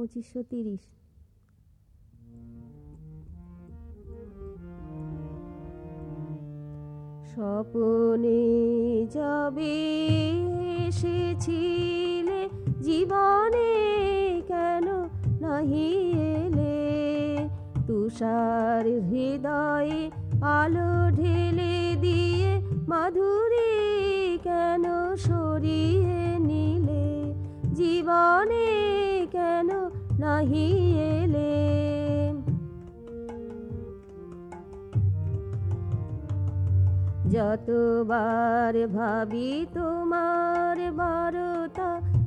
2530। স্বপনে যাবে এসেছিলে জীবনে কেন নাহি এলে, তুষার হৃদয়ে আলো ঢেলে দিয়ে মাধুরী কেন সরিয়ে নিলে, জীবনে কেন নাহি এলে। যতবার ভাবি তোমার বারতা,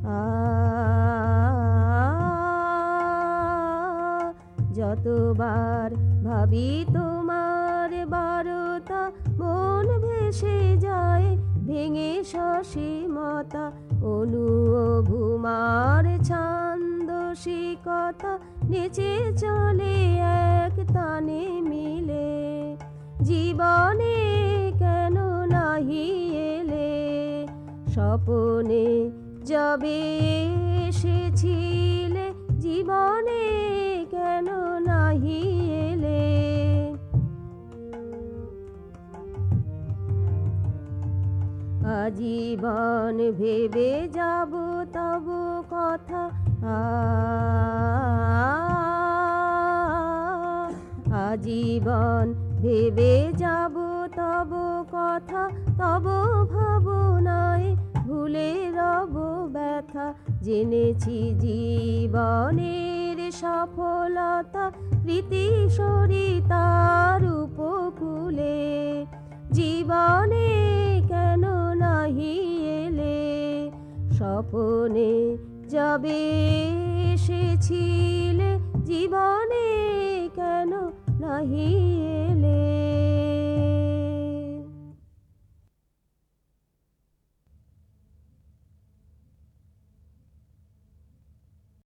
যতবার ভাবি তোমার বারতা, মন ভেসে যায় ভেঙে সসীমতা, অনু ভূমার ছান্দসিকতা নেচে চলে এক তানে মিলে, জীবনে কেন নাহি এলে। স্বপনে যাবে এসেছিলে জীবনে কেন নাহি এলে। আজীবন ভেবে যাব তব কথা, আজীবন ভেবে যাব তব কথা, তব ভাবনায় ভুলে রব ব্যথা, জেনেছি জীবনের সফলতা প্রীতি সরিতার উপকূলে, জীবনে কেন নাহি এলে। স্বপনে যাবে এসেছিলে জীবনে কেন নাহি